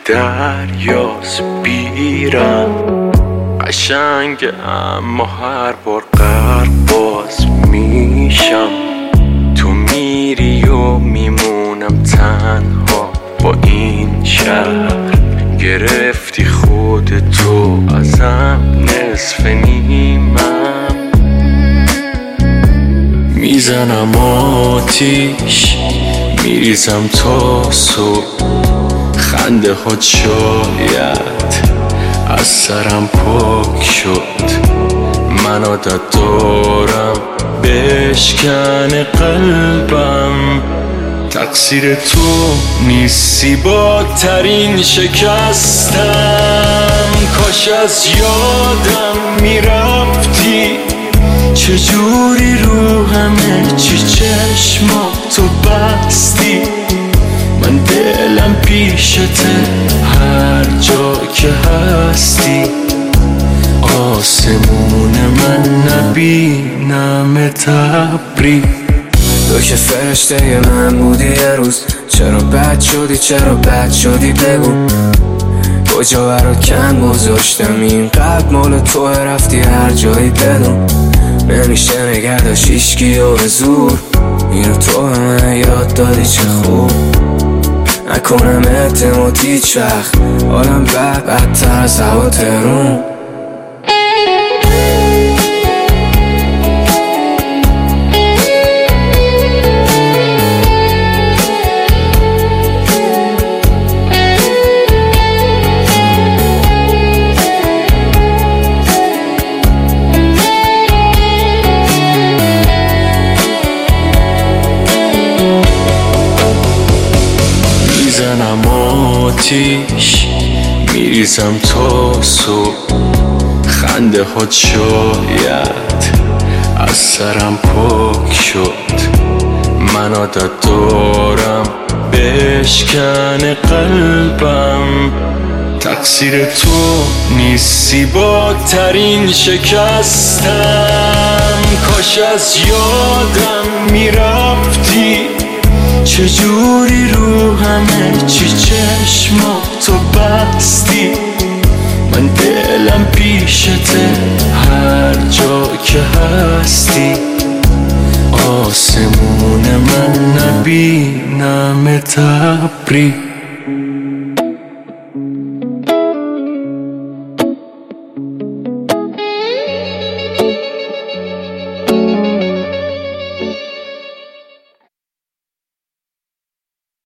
دریاست بیرم قشنگ، اما هر بار غرق باز میشم. تو میری و میمونم تنها با این شهر. گرفتی خودتو ازم، نصف نیمم. میزنم آتیش، میریزم تا صبح. خنده ها شاید از سرم پاک شد. من عادت دارم بشکن قلبم. تقصیر تو نیستی، بدترین شکستم. کاش از یادم میرفتی، چجوری رو همه چی چشماتو بستی. من دلم پیشته هر جا که هستی. آسمون من نبینم تبری. تو که فرشته من بودی یه روز، چرا بد شدی، چرا بد شدی بگو. کجا برات کم گذاشتم، این قلب مال تو، رفتی هر جایی بدون. نمیشه نگه داشت هیچکی و به زور، اینو تو به من یاد دادی چه خوب. نکنم اعتماد هیچ وقت، حالم بدتر از هوا تهرون. میزنم آتیش، میریزم تا صبح. خنده ها شاید از سرم پاک شد. من عادت دارم بشکن قلبم. تقصیر تو نیستی، بدترین شکستم. کاش از یادم میرفتی، چجوری رو همه چی چشماتو بستی. من دلم پیشته هر جا که هستی. آسمون من نبینم تبری.